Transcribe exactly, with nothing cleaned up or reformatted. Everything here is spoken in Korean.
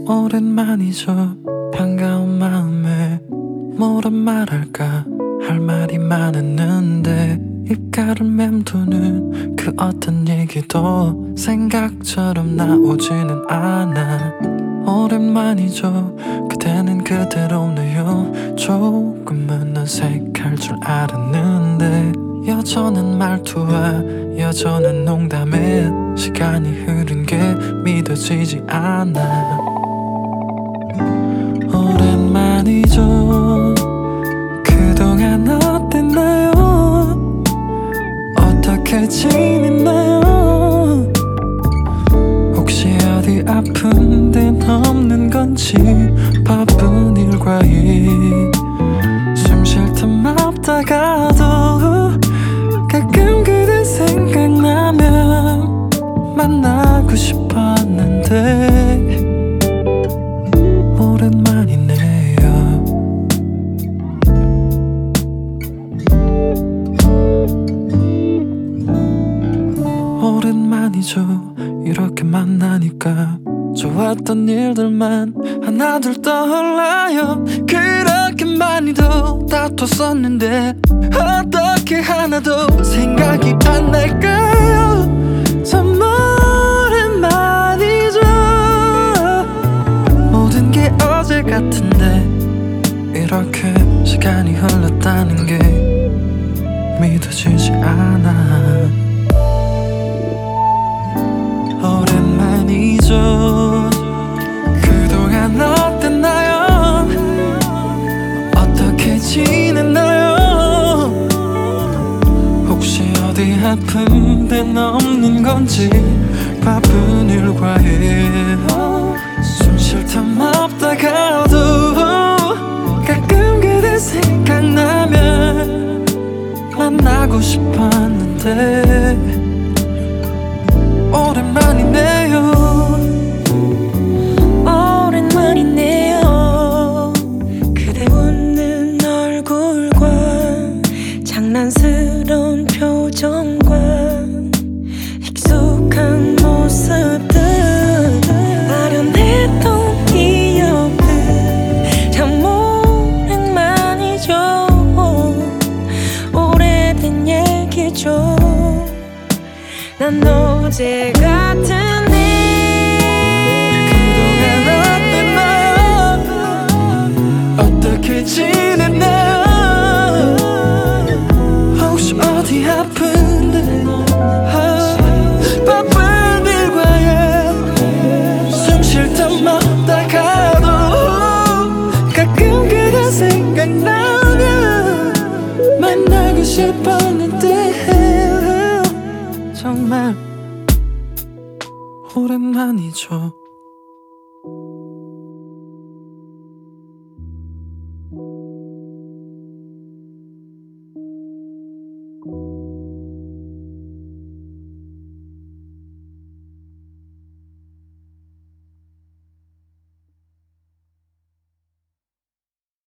오랜만이죠. 반가운 마음에 뭐라 말할까 할 말이 많았는데 입가를 맴도는 그 어떤 얘기도 생각처럼 나오지는 않아. 오랜만이죠. 그대는 그대로네요. 조금은 어색할 줄 알았는데 여전한 말투와 여전한 농담에 시간이 흐른 게 믿어지지 않아. 오랜만이죠. 그동안 어땠나요? 어떻게 지냈나요? 혹시 어디 아픈 데는 없는 건지 바쁜 일과 일 숨 쉴 틈 없다가도 가끔 그대 생각나면 만나고 싶었는데 오랜만이네요. 오랜만이죠. 이렇게 만나니까 좋았던 일들만 하나둘 떠올라요. 그렇게 많이도 다퉜었는데 어떻게 하나도 생각이 안 날까요? 참 오랜만이죠. 모든 게 어제 같은데 이렇게 시간이 흘렀다는 게 믿어지지 않아. 오랜만이죠. 그동안 어땠나요? 어떻게 지냈나요? 혹시 어디 아픈 데는 없는 건지 바쁜 일과 일 숨 쉴 틈 없다가도 가끔 그대 생각나면 만나고 싶었는데 오랜만이네요. 오랜만이네요. 그대 웃는 얼굴과 장난스러운 표정과 익숙한 모습들 아련했던 기억들 참 오랜만이죠. 오래된 얘기죠. 난 어제 같은 일 그동안 어땠나요? 어떻게 지냈나요? 혹시 어디 아픈데 아, 바쁜 일과에 숨 쉴 틈 없다가도 가끔 그대 생각나면 만나고 싶었는데 정말 오랜만이죠.